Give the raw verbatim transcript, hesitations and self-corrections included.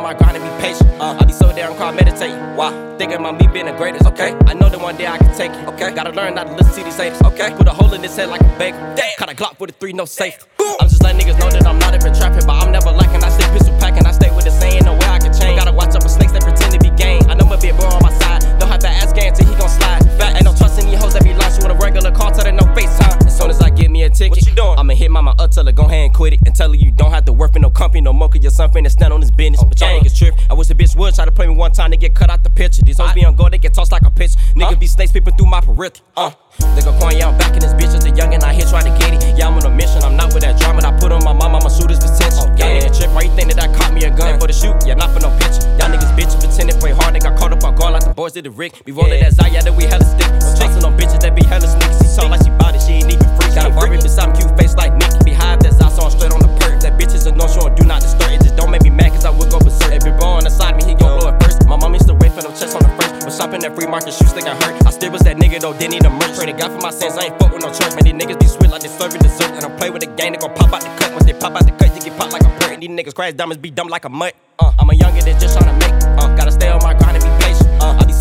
my grind and be patient. Uh, I be so damn called meditating. Why? Thinking about me being the greatest. Okay, I know that one day I can take it. Okay, gotta learn not to listen to these haters. Okay, put a hole in his head like a bagel. Damn, caught a Glock with a three, no safe. I'm just letting niggas know that I'm not even trapping, but I'm never lacking. I stay pistol packing, I stay with the saying, no way I can change. Gotta watch out for snakes that pretend to be game. I know my big bro on my side. Don't have to ask gang till he gon' slide. Fat ain't no trust in these hoes that be lying. She want a regular call, tell her no FaceTime. As soon as I get me a ticket, what you doing? I'ma hit mama up, tell her go ahead and quit it, and tell her you don't have to work for no company no more, cause your son finna stand on his business. But y'all niggas trip. I wish the bitch would try to play me one time to get cut out the picture. These hoes be on go, they get tossed like a pitch. Niggas huh? be snakes peeping through my peripheral. Uh. They go coin, yeah, I'm back in this bitch as a youngin'. I here trying to get it. Yeah, I'm on a mission, I'm not with that drama. I put on my mom, I'ma shoot his potential. Y'all niggas trip, why you think that I caught me a gun for the shoot? Yeah, not for no picture. Y'all niggas bitches pretending play hard. They got caught up on guard like the boys did the Rick. We rollin' that Zaya that we hella stick. Chasing on bitches that be hella sneaky. She talk like she bought it, she ain't even free. Got a Barbie beside me, cute face like Nicky. Behind that sauce on straight on the perk. That bitch is a no show, do not disturb. It just don't make me mad cause I would go berserk. Every bro on the side of me, he gon' blow it first. My mom used to wait for no checks on the first. But shopping at free market shoes, think I hurt. I still was that nigga though, didn't need a merch. Pray to God for my sins, I ain't fuck with no church. Man, these niggas be sweet like they serving dessert. And I play with the gang, they gon' pop out the cut. Once they pop out the cut, you get popped like a bird. And these niggas crash diamonds be dumb like a mutt. Uh, I'm a youngin' that's just tryna make. Uh, gotta stay on my grind and be patient. Uh, I be